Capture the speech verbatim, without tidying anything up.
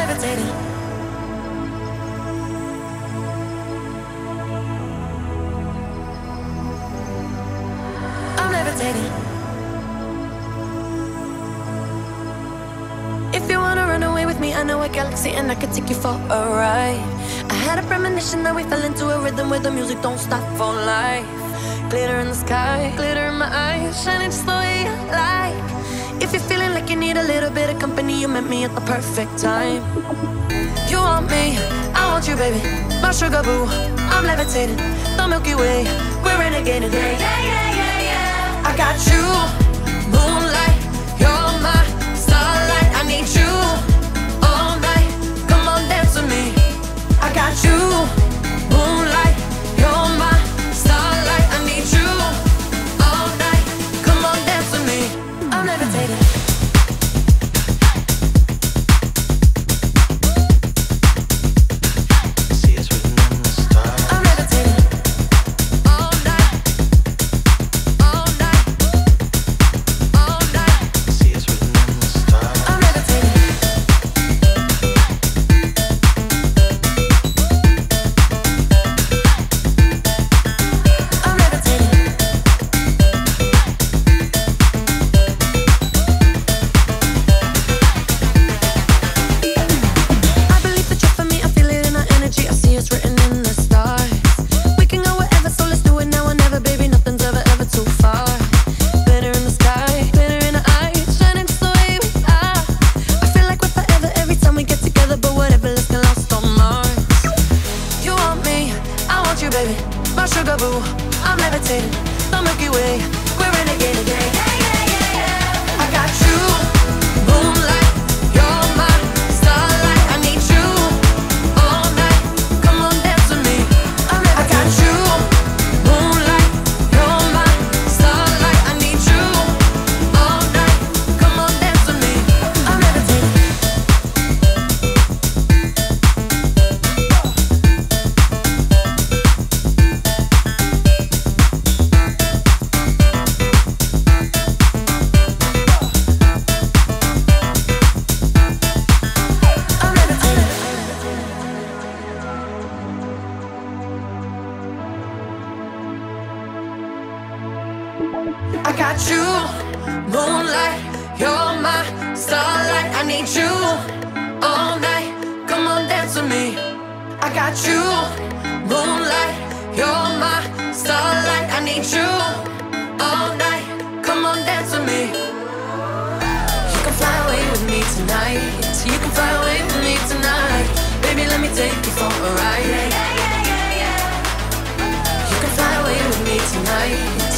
levitating. I'm levitating. If you wanna run away with me, I know a galaxy and I could take you for a ride. I had a premonition that we fell into a rhythm where the music don't stop for life. Glitter in the sky, glitter in my eyes, shining just the way I like. If you're feeling like you need a little bit of company, you met me at the perfect time. You want me, I want you, baby. My sugar boo, I'm levitating. The Milky Way, we're renegading. Yeah, yeah, yeah, yeah, yeah. I got you, moonlight, you're my starlight. I need you all night. Come on, dance with me. I got you, moonlight, you're my starlight. I need you all night. Come on, dance with me. I'm levitating. I got you, moonlight, you're my starlight. I need you all night. Come on, dance with me. I got you, moonlight, you're my starlight. I need you all night. Come on, dance with me. You can fly away with me tonight. You can fly away with me tonight. Baby, let me take you for a ride. Yeah, yeah, yeah, yeah, yeah. You can fly away with me tonight.